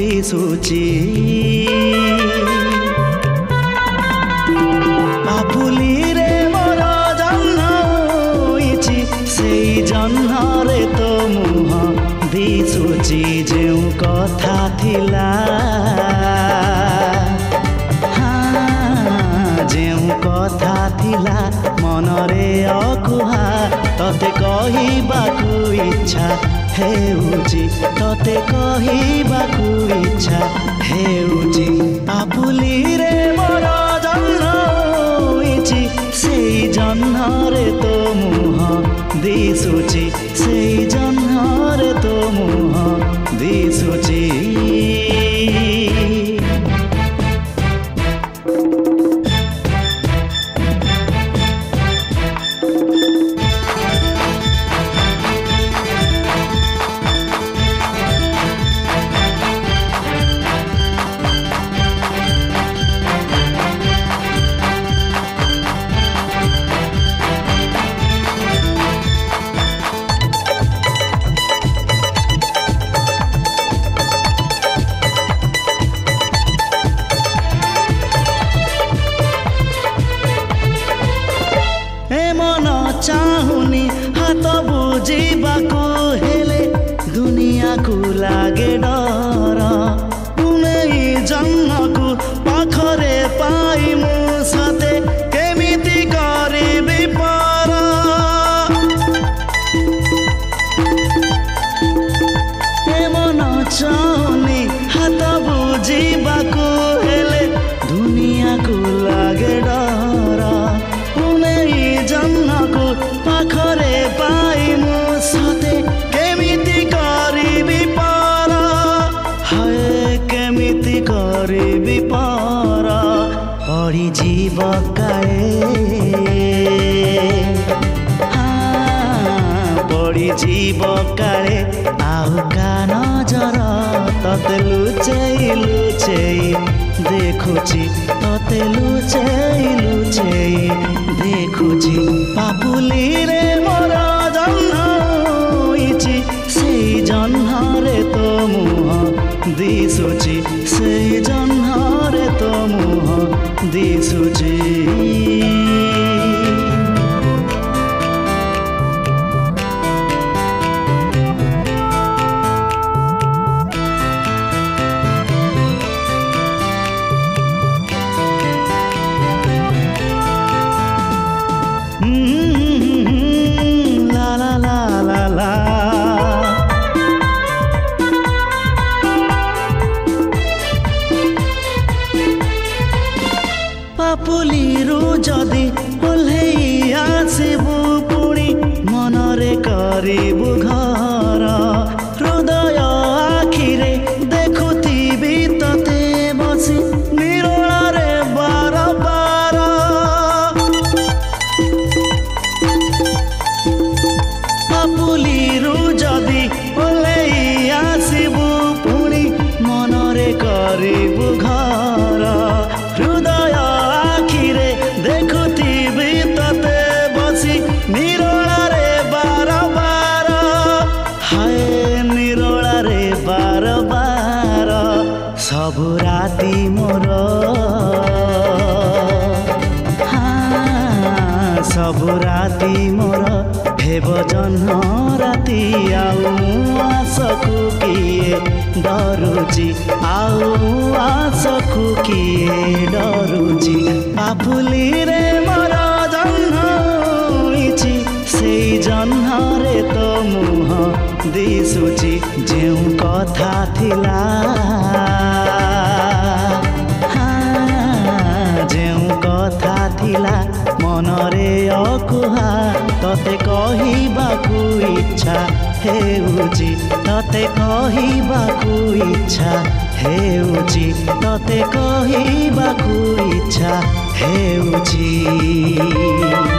ଦିଶୁଛି। ପାପୁଲିରେ ମୋର ଜହ୍ନ ହୋଇଛି, ସେଇ ଜହ୍ନରେ ତୋ ମୁହଁ ଦିଶୁଛି। ଯେଉଁ କଥା ଥିଲା, ଯେଉଁ କଥା ଥିଲା ମନରେ ଅକୁହା, ତତେ କହିବାକୁ ଇଚ୍ଛା ହେଉଛି, ତତେ କହିବାକୁ ଇଚ୍ଛା ହେଉଛି। ପାପୁଲିରେ ମୋର ଜହ୍ନ ହୋଇଛି, ସେଇ ଜହ୍ନରେ ତୋ ମୁହଁ ଦିଶୁଛି, ସେଇ ଜହ୍ନରେ ତୋ ମୁହଁ ଦିଶୁଛି। ଚାହୁଁନି ହାତ ବୁଝିବାକୁ, ହେଲେ ଦୁନିଆକୁ ଲାଗେ ଡର। ତୁମେ ଜହ୍ନକୁ ପାଖରେ ପାଇ ମୁଁ ସତେ କେମିତି କରିବି ପର। ଏ ମନ ଚାହୁଁନି ହାତ ବୁଝିବାକୁ, ହେଲେ ଦୁନିଆକୁ ଲାଗେ ଡର। ଜହ୍ନକୁ ପାଖରେ ପାଇ ମୁଁ ସତେ କେମିତି କରିବି ପର, ହାୟ କେମିତି କରିବି ପର। ପଡ଼ିଯିବ କାଳେ, ପଡ଼ିଯିବ କାଳେ ଆଉ କା ନଜର। ତତେ ଲୁଚେଇ ଲୁଚେଇ ଦେଖୁଛି, ତତେ ଲୁଚେଇ ଲୁଚେଇ ଦେଖୁଛି। ପାପୁଲିରେ ମୋର ଜହ୍ନ ହୋଇଛି, ସେଇ ଜହ୍ନରେ ତୋ ମୁହଁ ଦିଶୁଛି, ସେଇ ଜହ୍ନରେ ତୋ ମୁହଁ ଦିଶୁଛି। La la la la la, ପାପୁଲିରୁ ଯଦି ଓହ୍ଲେଇ ଆସିବୁ, ପୁଣି ମନରେ କରିବୁ ଘର। ହୃଦୟ ଆଖିରେ ଦେଖୁଥିବି ତତେ ବସି ନିରୋଳାରେ ବାର ବାର। ପାପୁଲିରୁ ଯଦି ଓହ୍ଲେଇ ଆସିବୁ, ପୁଣି ମନରେ କରିବୁ ଘର। ହୃଦୟ ଆଖିରେ ଦେଖୁଥିବି ତତେ ବସି ନିରୋଳାରେ ବାର ବାର, ହାୟ ନିରୋଳାରେ ବାର ବାର। ସବୁ ରାତି ମୋର, ସବୁ ରାତି ମୋର ହେବ ଜହ୍ନ ରାତି। ଆଉ ଆଶକୁ କିଏ ଡରୁଛି, ଆଉ ଆଶକୁ କିଏ ଡରୁଛି। ପାପୁଲିରେ ମୋର ଜହ୍ନ ହୋଇଛି, ସେଇ ଜହ୍ନରେ ତୋ ମୁହଁ ଦିଶୁଛି। ଯେଉଁ କଥା ଥିଲା, ଯେଉଁ କଥା ଥିଲା ମନରେ ଅକୁହା, ତତେ କହିବାକୁ ଇଚ୍ଛା ହେଉଛି, ତତେ କହିବାକୁ ଇଚ୍ଛା ହେଉଛି, ତତେ କହିବାକୁ ଇଚ୍ଛା ହେଉଛି।